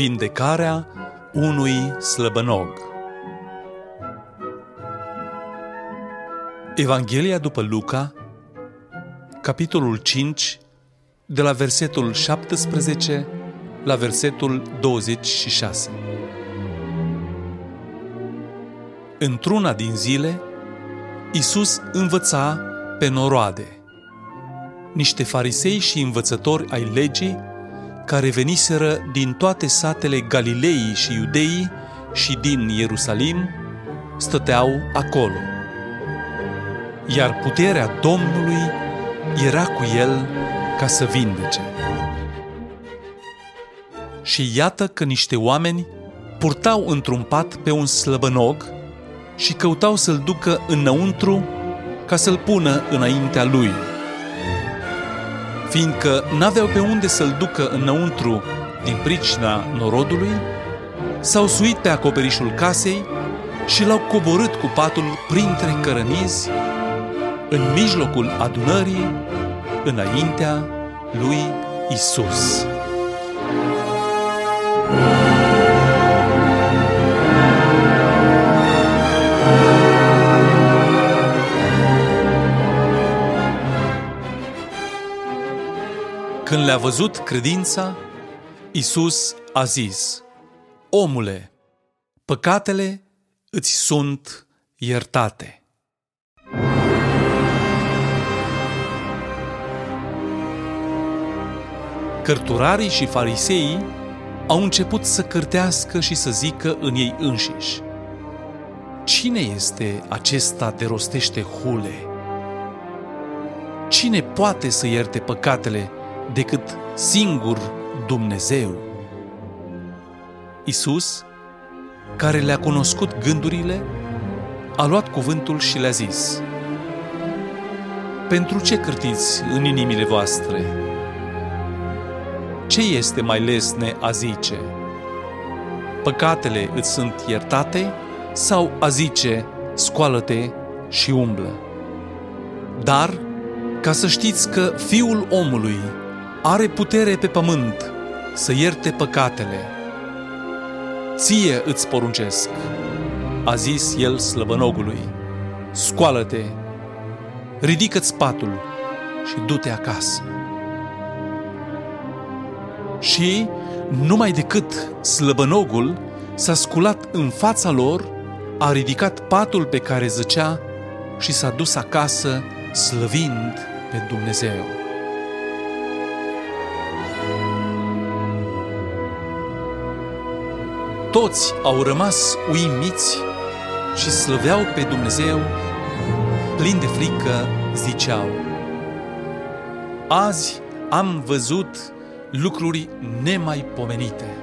Vindecarea unui slăbănog. Evanghelia după Luca, capitolul 5, de la versetul 17 la versetul 26. Într-una din zile, Iisus învăța pe noroade. Niște farisei și învățători ai legii, care veniseră din toate satele Galileii și Iudeii și din Ierusalim, stăteau acolo. Iar puterea Domnului era cu el ca să vindece. Și iată că niște oameni purtau într-un pat pe un slăbănog și căutau să-l ducă înăuntru ca să-l pună înaintea lui. Fiindcă n-aveau pe unde să-l ducă înăuntru din pricina norodului, s-au suit pe acoperișul casei și l-au coborât cu patul printre cărămizi, în mijlocul adunării, înaintea lui Isus. Când le-a văzut credința, Isus a zis: Omule, păcatele îți sunt iertate. Cărturarii și fariseii au început să cârtească și să zică în ei înșiși: Cine este acesta de rostește hule? Cine poate să ierte păcatele decât singur Dumnezeu? Iisus, care le-a cunoscut gândurile, a luat cuvântul și le-a zis: Pentru ce cârtiți în inimile voastre? Ce este mai lesne a zice: Păcatele îți sunt iertate, sau a zice: Scoală-te și umblă? Dar, ca să știți că Fiul omului are putere pe pământ să ierte păcatele, ție îți poruncesc, a zis el slăbănogului: Scoală-te, ridică-ți patul și du-te acasă. Și, numai decât slăbănogul s-a sculat în fața lor, a ridicat patul pe care zăcea și s-a dus acasă, slăvind pe Dumnezeu. Toți au rămas uimiți și slăveau pe Dumnezeu, plini de frică ziceau: Azi am văzut lucruri nemaipomenite.